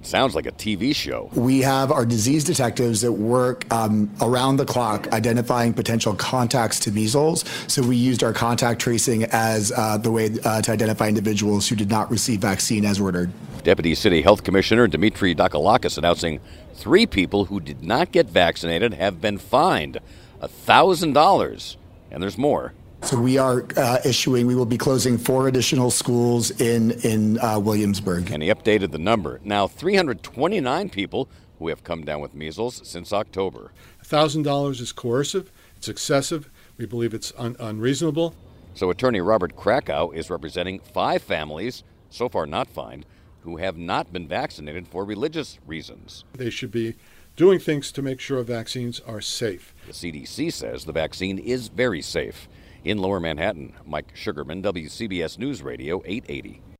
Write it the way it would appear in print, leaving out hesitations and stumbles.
sounds like a TV show. We have our disease detectives that work around the clock identifying potential contacts to measles. So we used our contact tracing as the way to identify individuals who did not receive vaccine as ordered. Deputy City Health Commissioner Dimitri Dakalakis announcing 3 people who did not get vaccinated have been fined $1,000. And there's more. So we will be closing 4 additional schools in Williamsburg. And he updated the number. Now 329 people who have come down with measles since October. $1,000 is coercive. It's excessive. We believe it's unreasonable. So attorney Robert Krakow is representing 5 families, so far not fined, who have not been vaccinated for religious reasons. They should be doing things to make sure vaccines are safe. The CDC says the vaccine is very safe. In Lower Manhattan, Mike Sugarman, WCBS News Radio 880.